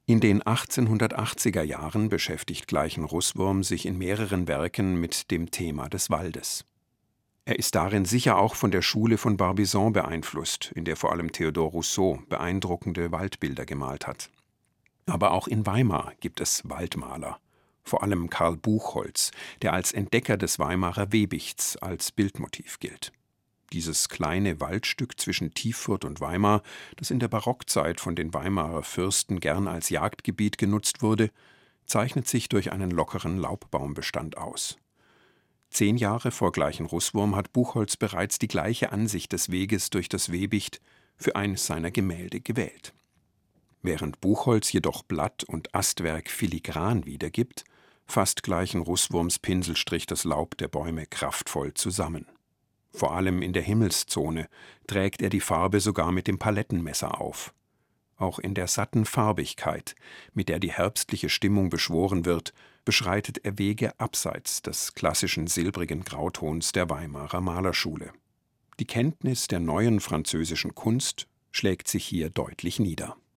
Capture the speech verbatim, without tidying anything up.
In den achtzehnhundertachtziger Jahren beschäftigt Gleichen-Russwurm sich in mehreren Werken mit dem Thema des Waldes. Er ist darin sicher auch von der Schule von Barbizon beeinflusst, in der vor allem Theodor Rousseau beeindruckende Waldbilder gemalt hat. Aber auch in Weimar gibt es Waldmaler, vor allem Karl Buchholz, der als Entdecker des Weimarer Webichts als Bildmotiv gilt. Dieses kleine Waldstück zwischen Tiefurth und Weimar, das in der Barockzeit von den Weimarer Fürsten gern als Jagdgebiet genutzt wurde, zeichnet sich durch einen lockeren Laubbaumbestand aus. Zehn Jahre vor Gleichen-Russwurm hat Buchholz bereits die gleiche Ansicht des Weges durch das Webicht für eines seiner Gemälde gewählt. Während Buchholz jedoch Blatt- und Astwerk filigran wiedergibt, fasst Gleichen-Russwurms Pinselstrich das Laub der Bäume kraftvoll zusammen. Vor allem in der Himmelszone trägt er die Farbe sogar mit dem Palettenmesser auf. Auch in der satten Farbigkeit, mit der die herbstliche Stimmung beschworen wird, beschreitet er Wege abseits des klassischen silbrigen Grautons der Weimarer Malerschule. Die Kenntnis der neuen französischen Kunst schlägt sich hier deutlich nieder.